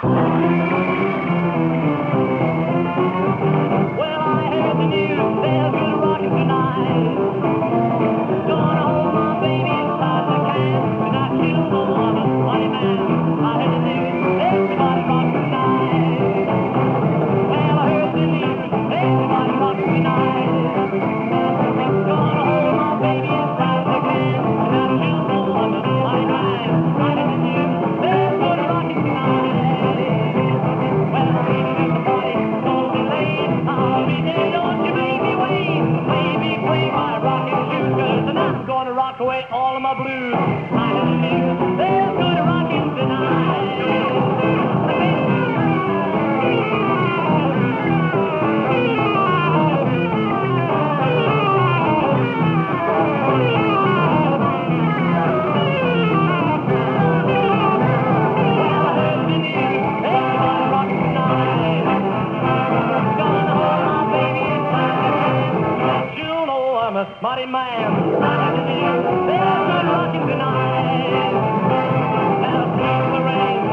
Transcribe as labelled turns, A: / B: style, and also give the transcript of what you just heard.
A: Well, I heard the news, there's good rockin' tonight. Gonna hold my baby inside the can, and I kill the woman, money man. I heard the news, everybody rockin' tonight. Well, I heard the news, everybody rockin' tonight. Gonna hold my baby inside the can, and I kill the woman, money man. I heard the news, there's good rockin' tonight. Well, baby, at the party, don't be late. I'll be there, don't you make me wait. Baby, play my rockin' shoes, 'cause I'm gonna rock away all of my blues. I heard the news, there's good rockin' tonight. Mighty man, there's good rockin' tonight. Now, sing the rain.